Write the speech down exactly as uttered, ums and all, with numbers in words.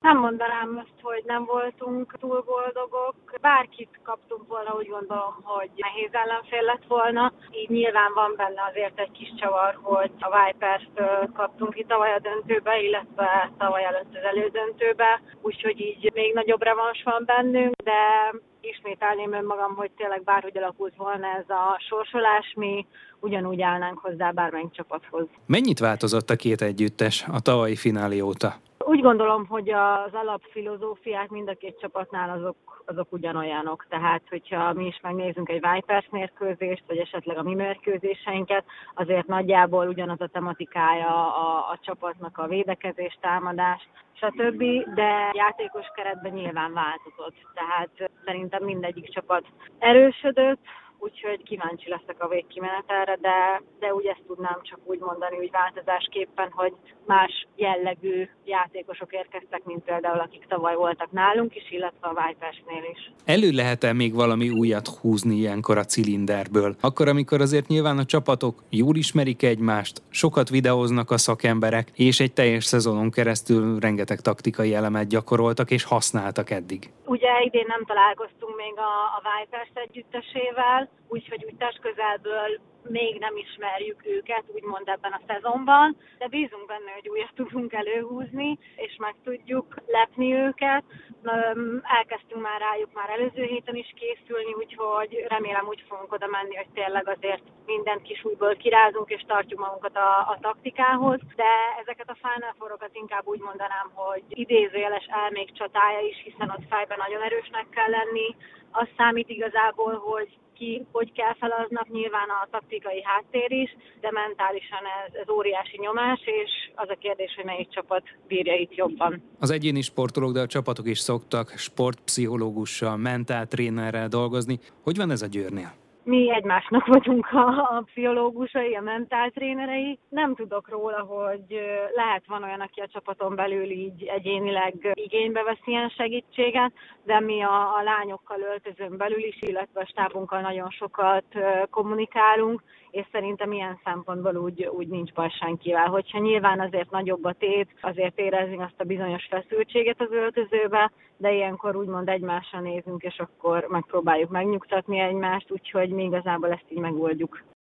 Nem mondanám azt, hogy nem voltunk túl boldogok. Bárkit kaptunk volna, úgy gondolom, hogy nehéz ellenfél lett volna. Így nyilván van benne azért egy kis csavar, hogy a Vipers-től kaptunk ki tavaly a döntőbe, illetve tavaly előtt az elődöntőbe. Úgyhogy így még nagyobb revans van bennünk, de ismételném önmagam, hogy tényleg bárhogy alakult volna ez a sorsolás, mi ugyanúgy állnánk hozzá bármelyik csapathoz. Mennyit változott a két együttes a tavalyi finálé óta? Úgy gondolom, hogy az alapfilozófiák mind a két csapatnál azok, azok ugyanolyanok. Tehát, hogyha mi is megnézzünk egy Vipers mérkőzést, vagy esetleg a mi mérkőzéseinket, azért nagyjából ugyanaz a tematikája a, a csapatnak a védekezés, támadás, stb. De játékos keretben nyilván változott. Tehát szerintem mindegyik csapat erősödött, úgyhogy kíváncsi leszek a végkimenetelre, de, de úgy ezt tudnám csak úgy mondani, hogy változásképpen, hogy más jellegű játékosok érkeztek, mint például akik tavaly voltak nálunk is, illetve a Vipersnél is. Elő lehet-e még valami újat húzni ilyenkor a cilinderből? Akkor, amikor azért nyilván a csapatok jól ismerik egymást, sokat videóznak a szakemberek, és egy teljes szezonon keresztül rengeteg taktikai elemet gyakoroltak és használtak eddig. Ugye idén nem találkoztunk még a, a Vipers együttesével, úgyhogy úgy testközelből még nem ismerjük őket, úgymond ebben a szezonban, de bízunk benne, hogy újat tudunk előhúzni, és meg tudjuk lepni őket. Elkezdtünk már rájuk már előző héten is készülni, úgyhogy remélem úgy fogunk oda menni, hogy tényleg azért minden kis újból kirázunk, és tartjuk magunkat a, a taktikához, de ezeket a Final Four-okat inkább úgy mondanám, hogy idézőjeles elmék csatája is, hiszen ott fejben nagyon erősnek kell lenni. Az számít igazából, hogy ki, hogy kell fel aznap, nyilván a taktikai háttér is, de mentálisan ez, ez óriási nyomás, és az a kérdés, hogy melyik csapat bírja itt jobban. Az egyéni sportolók, de a csapatok is szoktak sportpszichológussal, mentáltrénerrel dolgozni. Hogy van ez a Győrnél? Mi egymásnak vagyunk a, a pszichológusai, a mentáltrénerei. Nem tudok róla, hogy lehet van olyan, aki a csapaton belül így egyénileg igénybe vesz ilyen segítséget, de mi a, a lányokkal öltözön belül is, illetve a stábunkkal nagyon sokat kommunikálunk, és szerintem ilyen szempontból úgy, úgy nincs baj senkivel. Hogyha nyilván azért nagyobb a tét, azért érezni azt a bizonyos feszültséget az öltözőbe, de ilyenkor úgymond egymásra nézünk, és akkor megpróbáljuk megnyugtatni egymást, úgyhogy mi igazából ezt így megoldjuk.